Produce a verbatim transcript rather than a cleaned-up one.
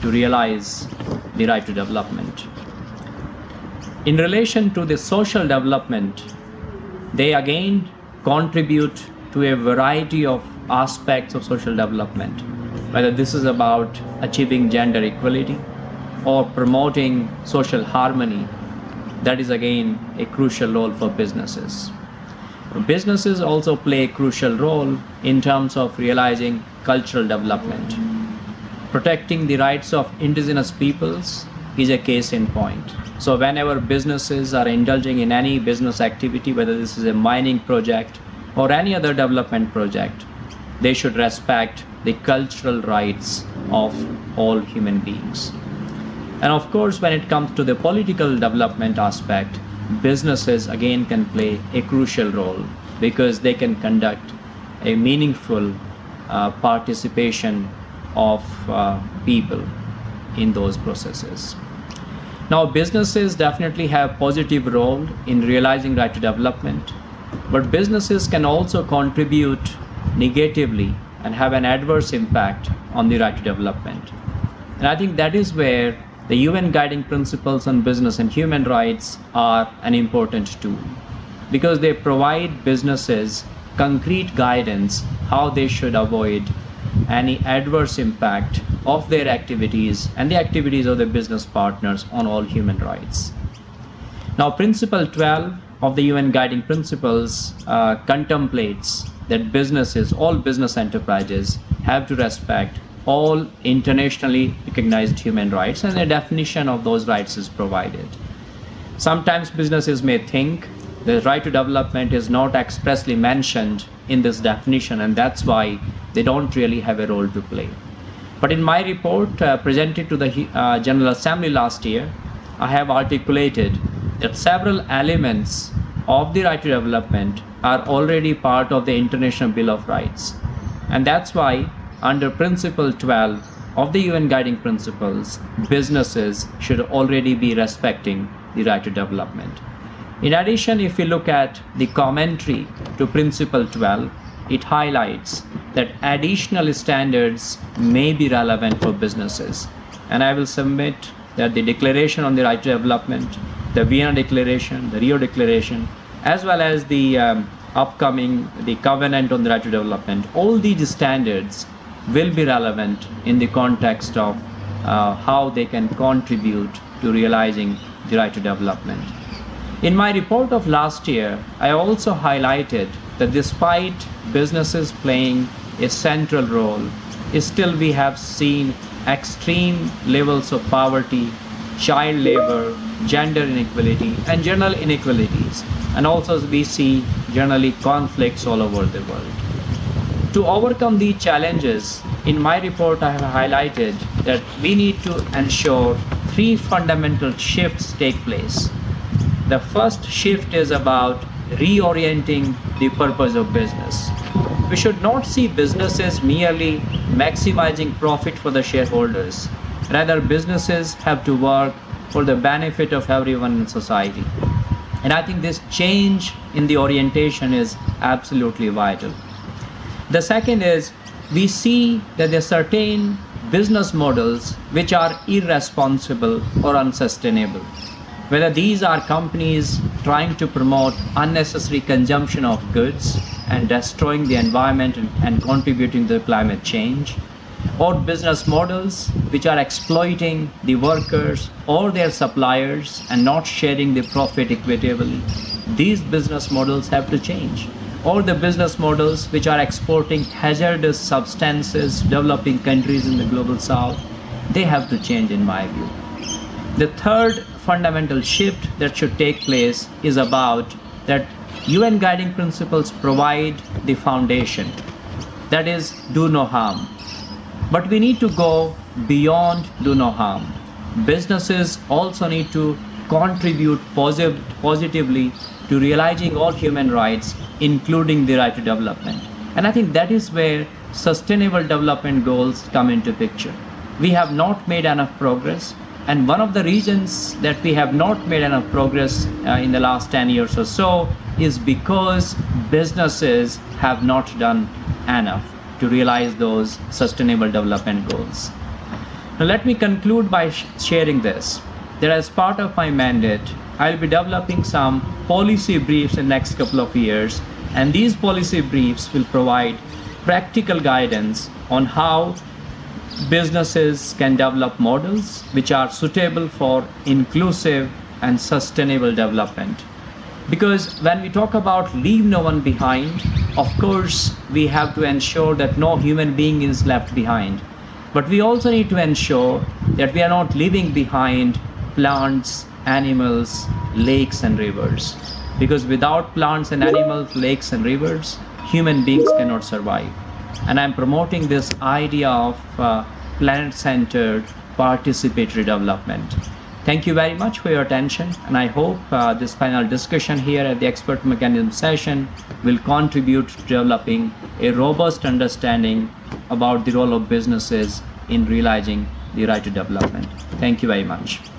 to realize the right to development. In relation to the social development, they again contribute to a variety of aspects of social development, whether this is about achieving gender equality or promoting social harmony. That is again a crucial role for businesses. Businesses also play a crucial role in terms of realizing cultural development. Protecting the rights of indigenous peoples is a case in point. So whenever businesses are indulging in any business activity, whether this is a mining project or any other development project, they should respect the cultural rights of all human beings. And of course, when it comes to the political development aspect, businesses again can play a crucial role because they can conduct a meaningful uh, participation of uh, people in those processes. Now, businesses definitely have positive role in realizing right to development, but businesses can also contribute negatively and have an adverse impact on the right to development. And I think that is where the U N Guiding Principles on Business and Human Rights are an important tool, because they provide businesses concrete guidance how they should avoid any adverse impact of their activities and the activities of their business partners on all human rights. Now, Principle twelve of the U N Guiding Principles uh, contemplates that businesses, all business enterprises, have to respect all internationally recognized human rights, and a definition of those rights is provided. Sometimes businesses may think the right to development is not expressly mentioned in this definition, and that's why they don't really have a role to play. But in my report uh, presented to the uh, General Assembly last year, I have articulated that several elements of the right to development are already part of the International Bill of Rights. And that's why under Principle twelve of the U N Guiding Principles, businesses should already be respecting the right to development. In addition, if we look at the commentary to Principle twelve, it highlights that additional standards may be relevant for businesses. And I will submit that the Declaration on the Right to Development, the Vienna Declaration, the Rio Declaration, as well as the um, upcoming the Covenant on the Right to Development, all these standards will be relevant in the context of uh, how they can contribute to realizing the right to development. In my report of last year, I also highlighted that despite businesses playing a central role, still we have seen extreme levels of poverty, child labor, gender inequality, and general inequalities. And also we see generally conflicts all over the world. To overcome these challenges, in my report I have highlighted that we need to ensure three fundamental shifts take place. The first shift is about reorienting the purpose of business. We should not see businesses merely maximizing profit for the shareholders. Rather, businesses have to work for the benefit of everyone in society. And I think this change in the orientation is absolutely vital. The second is we see that there are certain business models which are irresponsible or unsustainable. Whether these are companies trying to promote unnecessary consumption of goods and destroying the environment and, and contributing to climate change, or business models which are exploiting the workers or their suppliers and not sharing the profit equitably, these business models have to change. Or the business models which are exporting hazardous substances to developing countries in the global south, they have to change in my view. The third fundamental shift that should take place is about that U N Guiding Principles provide the foundation, that is, do no harm. But we need to go beyond do no harm. Businesses also need to contribute posit- positively to realizing all human rights, including the right to development. And I think that is where sustainable development goals come into picture. We have not made enough progress. And one of the reasons that we have not made enough progress uh, in the last ten years or so is because businesses have not done enough to realize those sustainable development goals. Now, let me conclude by sh- sharing this that as part of my mandate, I'll be developing some policy briefs in the next couple of years, and these policy briefs will provide practical guidance on how businesses can develop models which are suitable for inclusive and sustainable development. Because when we talk about leave no one behind, of course, we have to ensure that no human being is left behind. But we also need to ensure that we are not leaving behind plants, animals, lakes, and rivers. Because without plants and animals, lakes, and rivers, human beings cannot survive. And I'm promoting this idea of uh, planet centered participatory development. Thank you very much for your attention, and I hope uh, this panel discussion here at the expert mechanism session will contribute to developing a robust understanding about the role of businesses in realizing the right to development. Thank you very much.